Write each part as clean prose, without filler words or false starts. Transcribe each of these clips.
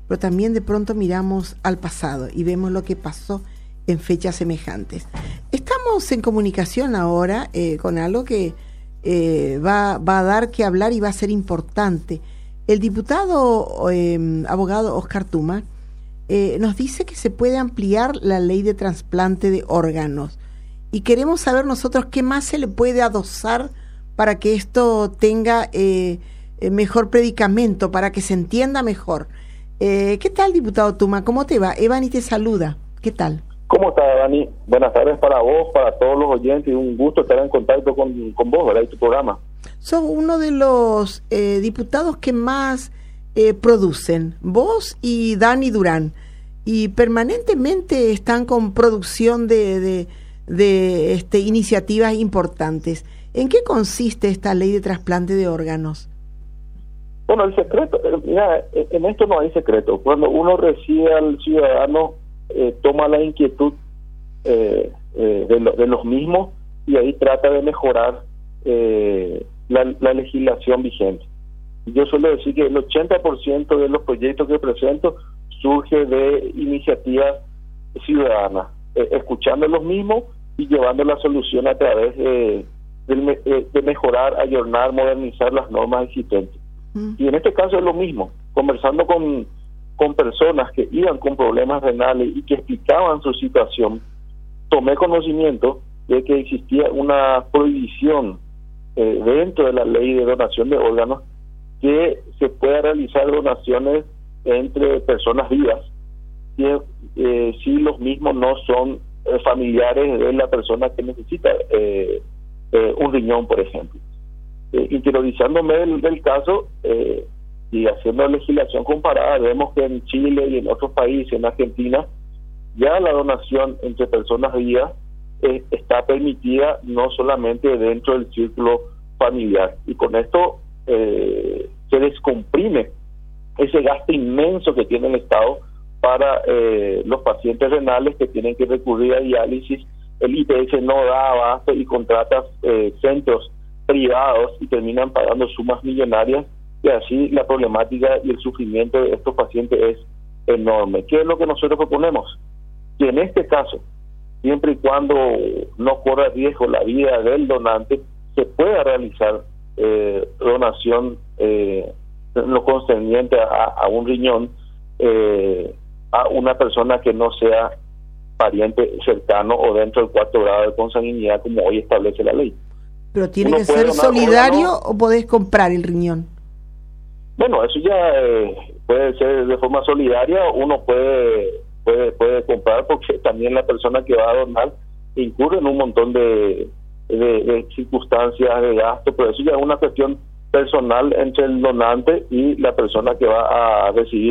pero también de pronto miramos al pasado y vemos lo que pasó en fechas semejantes. Estamos en comunicación ahora con algo que va a dar que hablar y va a ser importante. El diputado abogado Oscar Tuma nos dice que se puede ampliar la ley de trasplante de órganos y queremos saber nosotros qué más se le puede adosar para que esto tenga mejor predicamento, para que se entienda mejor. ¿Qué tal, diputado Tuma? ¿Cómo te va? Evani te saluda. ¿Qué tal? ¿Cómo está, Dani? Buenas tardes para vos, para todos los oyentes, y un gusto estar en contacto con vos, ¿verdad? Y tu programa. Sos uno de los diputados que más producen, vos y Dani Durán, y permanentemente están con producción de iniciativas importantes. ¿En qué consiste esta ley de trasplante de órganos? Bueno, el secreto, mira, en esto no hay secreto. Cuando uno recibe al ciudadano, toma la inquietud de los mismos y ahí trata de mejorar la legislación vigente. Yo suelo decir que el 80% de los proyectos que presento surge de iniciativas ciudadanas, escuchando a los mismos y llevando la solución a través de mejorar, ayornar, modernizar las normas existentes. Y en este caso es lo mismo, conversando con personas que iban con problemas renales y que explicaban su situación, tomé conocimiento de que existía una prohibición dentro de la ley de donación de órganos que se pueda realizar donaciones entre personas vivas si los mismos no son familiares de la persona que necesita un riñón, por ejemplo. Interiorizándome del caso y haciendo legislación comparada, vemos que en Chile y en otros países, en Argentina, ya la donación entre personas vivas está permitida no solamente dentro del círculo familiar, y con esto se descomprime ese gasto inmenso que tiene el Estado para los pacientes renales que tienen que recurrir a diálisis. El IPS no da abasto y contrata centros privados y terminan pagando sumas millonarias, y así la problemática y el sufrimiento de estos pacientes es enorme. ¿Qué es lo que nosotros proponemos? Que en este caso, siempre y cuando no corra riesgo la vida del donante, se pueda realizar donación en lo concerniente a un riñón a una persona que no sea pariente cercano o dentro del 4º grado de consanguinidad, como hoy establece la ley. ¿Pero tiene que ser solidario o podés comprar el riñón? Bueno, eso ya puede ser de forma solidaria, uno puede comprar, porque también la persona que va a donar incurre en un montón de circunstancias, de gasto, pero eso ya es una cuestión personal entre el donante y la persona que va a recibir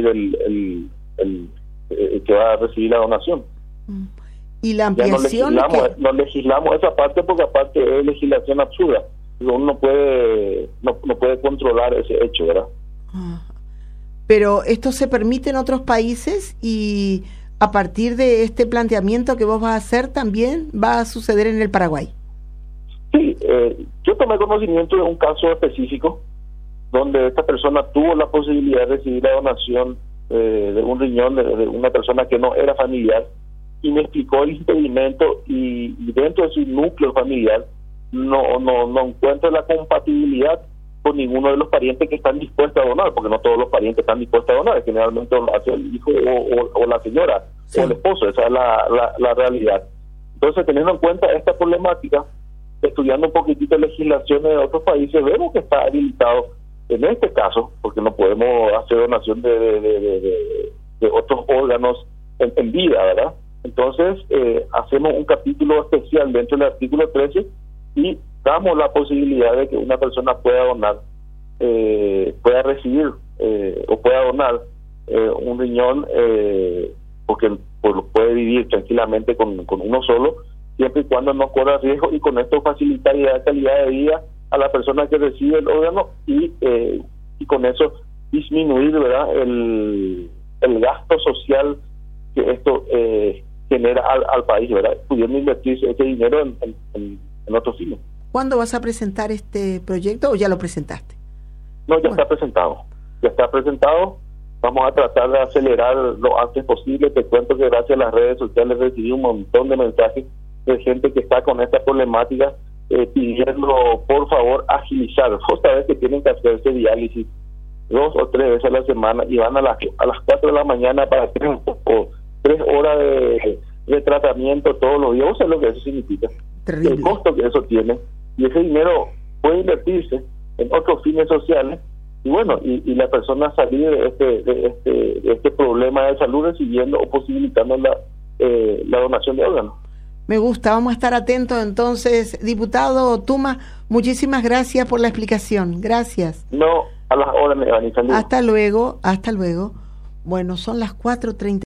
que va a recibir la donación. Y la ampliación no legislamos esa parte, porque aparte es legislación absurda, uno no puede controlar ese hecho, ¿verdad? Pero esto se permite en otros países, y a partir de este planteamiento que vos vas a hacer también va a suceder en el Paraguay. Sí, yo tomé conocimiento de un caso específico donde esta persona tuvo la posibilidad de recibir la donación de un riñón de una persona que no era familiar, y me explicó el impedimento, y dentro de su núcleo familiar no encuentra la compatibilidad con ninguno de los parientes que están dispuestos a donar, porque no todos los parientes están dispuestos a donar, generalmente lo hace el hijo o la señora, sí, o el esposo. Esa es la realidad. Entonces, teniendo en cuenta esta problemática, estudiando un poquitito legislaciones de otros países, vemos que está habilitado en este caso, porque no podemos hacer donación de otros órganos en vida, ¿verdad? Entonces, hacemos un capítulo especial dentro del artículo 13 y damos la posibilidad de que una persona pueda donar, pueda recibir o pueda donar un riñón, porque puede vivir tranquilamente con uno solo, siempre y cuando no corra riesgo, y con esto facilitar y dar calidad de vida a la persona que recibe el órgano, y con eso disminuir, ¿verdad?, el gasto social que esto genera al país, ¿verdad?, pudiendo invertir ese dinero en otros fines. ¿Cuándo vas a presentar este proyecto o ya lo presentaste? No, ya está presentado. Ya está presentado. Vamos a tratar de acelerar lo antes posible. Te cuento que gracias a las redes sociales recibí un montón de mensajes de gente que está con esta problemática pidiendo por favor agilizar. Vos sabés que tienen que hacerse diálisis 2 o 3 veces a la semana y van a las 4 de la mañana para 3 horas de tratamiento todos los días. Vos sabés lo que eso significa. Terrible. El costo que eso tiene, y ese dinero puede invertirse en otros fines sociales y bueno, y la persona salir de este problema de salud recibiendo o posibilitando la donación de órganos. Me gusta, vamos a estar atentos entonces. Diputado Tuma, muchísimas gracias por la explicación. Gracias. No, a las horas, Iván. Hasta luego, hasta luego. Bueno, son las 4:30.